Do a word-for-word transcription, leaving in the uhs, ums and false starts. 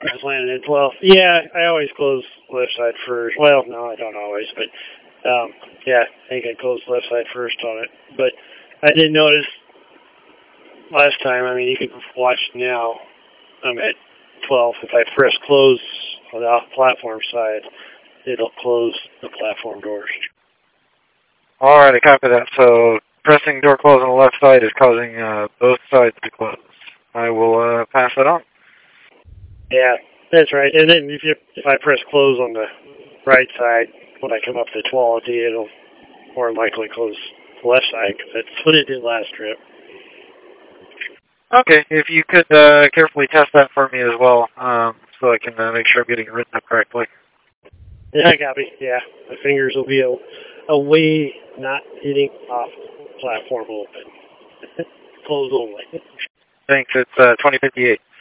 I was landing at twelve. Yeah, I always close left side first. Well, no, I don't always, but um, yeah, I think I closed left side first on it. But I did notice last time, I mean, you can watch now, I'm at twelve. If I press close on the off platform side, it'll close the platform doors. All right, I copy that. So pressing door close on the left side is causing uh, both sides to close. I will uh, pass that on. Yeah, that's right. And then if you if I press close on the right side, when I come up to twelve, it'll more likely close the left side, because that's what it did last trip. Okay, if you could uh, carefully test that for me as well, um, so I can uh, make sure I'm getting it written up correctly. Yeah, I copy. Yeah, my fingers will be a, away, not hitting off platform open. Close only. Thanks. It's uh, twenty fifty-eight.